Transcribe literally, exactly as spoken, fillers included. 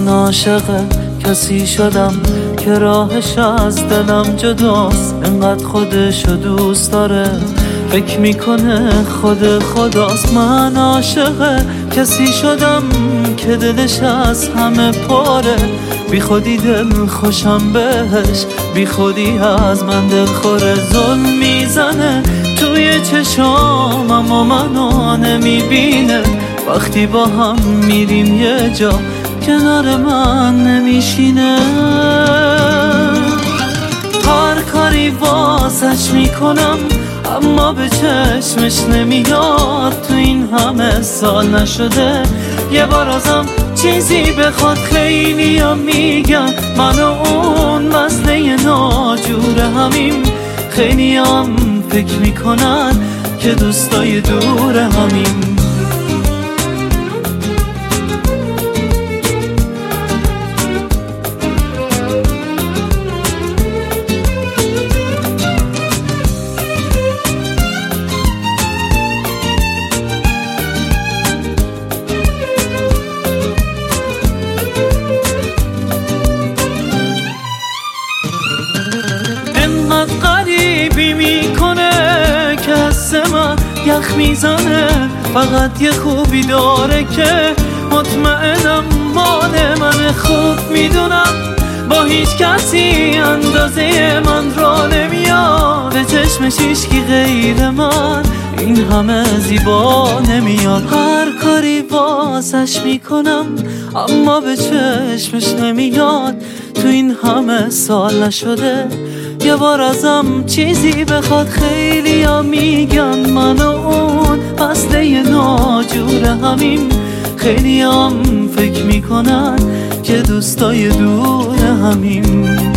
من عاشق کسی شدم که راهش از دلم جداست، انقدر خودشو دوست داره فکر میکنه خود خداست. من عاشق کسی شدم که دلش از همه پاره، بی خودی دل خوشم بهش، بی خودی از من دل خوره. ظلم میزنه توی چشام اما منو نمیبینه، وقتی با هم میریم یه جا کنار من نمیشینه. هر کاری واسش میکنم اما به چشمش نمیاد، تو این همه سال نشده یه بار ازم چیزی بخواد. خیلی هم میگن من و اون مسئله ناجور همیم، خیلی هم فکر میکنن که دوستای دور همیم. غریبی میکنه که حس من یخ میزنه، فقط یه خوبی داره که مطمئنم مال من. خوب میدونم با هیچ کسی اندازه من را نمیاد، به چشمش هیچکی غیر من این همه زیبا نمیاد. هر کاری واسش میکنم اما به چشمش نمیاد، تو این همه سال نشده یه بار ازم چیزی بخواد. خیلی ها میگن من و اون مسئله ناجور همیم، خیلی هم فکر میکنن که دوستای دور همیم.